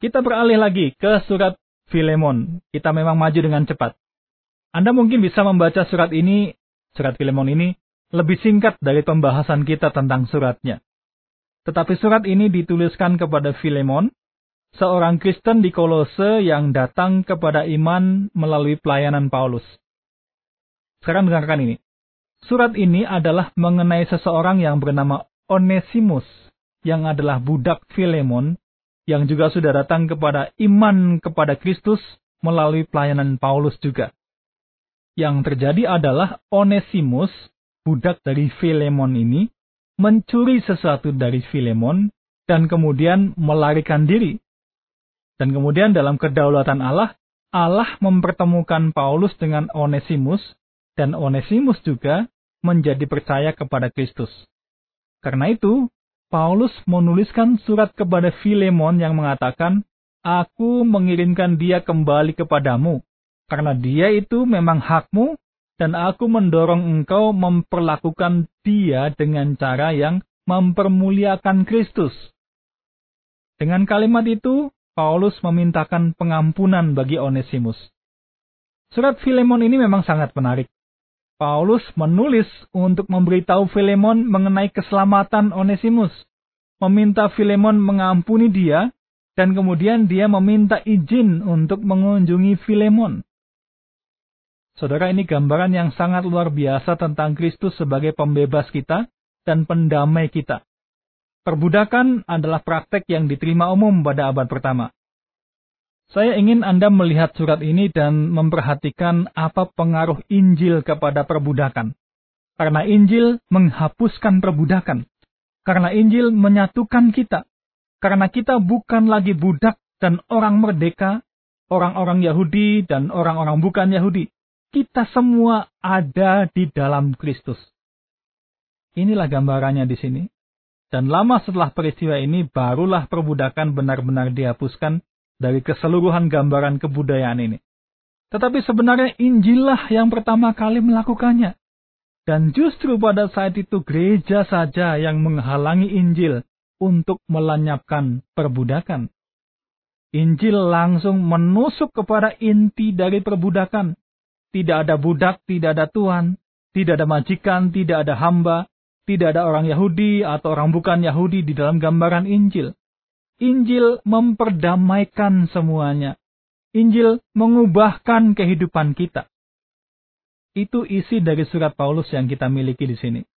Kita beralih lagi ke surat Filemon. Kita memang maju dengan cepat. Anda mungkin bisa membaca surat Filemon ini, lebih singkat dari pembahasan kita tentang suratnya. Tetapi surat ini dituliskan kepada Filemon, seorang Kristen di Kolose yang datang kepada iman melalui pelayanan Paulus. Sekarang dengarkan ini. Surat ini adalah mengenai seseorang yang bernama Onesimus, yang adalah budak Filemon, yang juga sudah datang kepada iman kepada Kristus melalui pelayanan Paulus juga. Yang terjadi adalah Onesimus, budak dari Filemon ini, mencuri sesuatu dari Filemon, dan kemudian melarikan diri. Dan kemudian dalam kedaulatan Allah, Allah mempertemukan Paulus dengan Onesimus, dan Onesimus juga menjadi percaya kepada Kristus. Karena itu, Paulus menuliskan surat kepada Filemon yang mengatakan, "Aku mengirimkan dia kembali kepadamu, karena dia itu memang hakmu, dan aku mendorong engkau memperlakukan dia dengan cara yang mempermuliakan Kristus." Dengan kalimat itu, Paulus memintakan pengampunan bagi Onesimus. Surat Filemon ini memang sangat menarik. Paulus menulis untuk memberitahu Filemon mengenai keselamatan Onesimus, meminta Filemon mengampuni dia, dan kemudian dia meminta izin untuk mengunjungi Filemon. Saudara, ini gambaran yang sangat luar biasa tentang Kristus sebagai pembebas kita dan pendamai kita. Perbudakan adalah praktek yang diterima umum pada abad pertama. Saya ingin Anda melihat surat ini dan memperhatikan apa pengaruh Injil kepada perbudakan. Karena Injil menghapuskan perbudakan. Karena Injil menyatukan kita. Karena kita bukan lagi budak dan orang merdeka, orang-orang Yahudi dan orang-orang bukan Yahudi. Kita semua ada di dalam Kristus. Inilah gambarannya di sini. Dan lama setelah peristiwa ini, barulah perbudakan benar-benar dihapuskan dari keseluruhan gambaran kebudayaan ini. Tetapi sebenarnya Injillah yang pertama kali melakukannya. Dan justru pada saat itu gereja saja yang menghalangi Injil untuk melenyapkan perbudakan. Injil langsung menusuk kepada inti dari perbudakan. Tidak ada budak, tidak ada tuan, tidak ada majikan, tidak ada hamba, tidak ada orang Yahudi atau orang bukan Yahudi di dalam gambaran Injil. Injil memperdamaikan semuanya. Injil mengubahkan kehidupan kita. Itu isi dari surat Paulus yang kita miliki di sini.